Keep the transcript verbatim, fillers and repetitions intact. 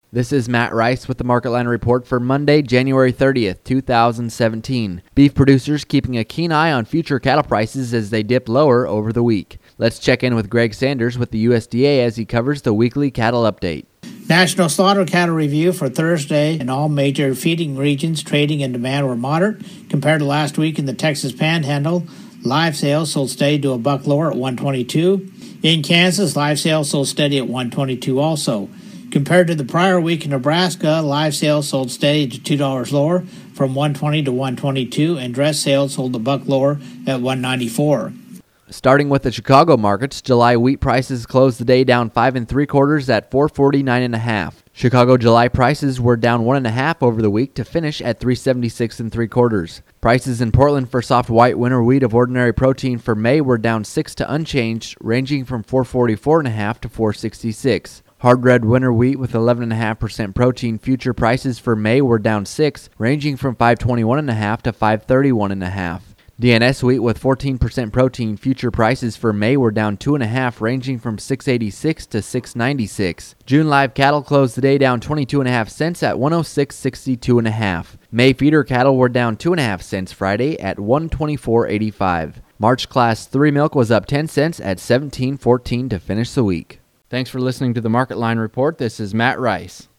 This is Matt Rice with the Market Line Report for Monday, January thirtieth, two thousand seventeen. Beef producers keeping a keen eye on future cattle prices as they dip lower over the week. Let's check in with Greg Sanders with the U S D A as he covers the weekly cattle update. National Slaughter Cattle Review for Thursday in all major feeding regions, trading and demand were moderate compared to last week in the Texas Panhandle. Live sales sold steady to a buck lower at one twenty-two. In Kansas, live sales sold steady at one twenty-two also. Compared to the prior week in Nebraska, live sales sold steady to two dollars lower from one twenty to one twenty-two, and dress sales sold a buck lower at one ninety-four. Starting with the Chicago markets, July wheat prices closed the day down five and three quarters at four forty-nine and a half. Chicago July prices were down one and a half over the week to finish at three seventy-six and three quarters. Prices in Portland for soft white winter wheat of ordinary protein for May were down six to unchanged, ranging from four forty-four and a half to four sixty-six. Hard red winter wheat with eleven point five percent protein future prices for May were down six, ranging from five twenty-one and a half to five thirty-one and a half. D N S wheat with fourteen percent protein future prices for May were down two and a half, ranging from six eighty-six to six ninety-six. June live cattle closed the day down twenty-two and a half cents at one oh six sixty-two and a half. May feeder cattle were down two and a half cents Friday at one twenty-four eighty-five. March class three milk was up ten cents at seventeen fourteen to finish the week. Thanks for listening to the Market Line Report. This is Matt Rice.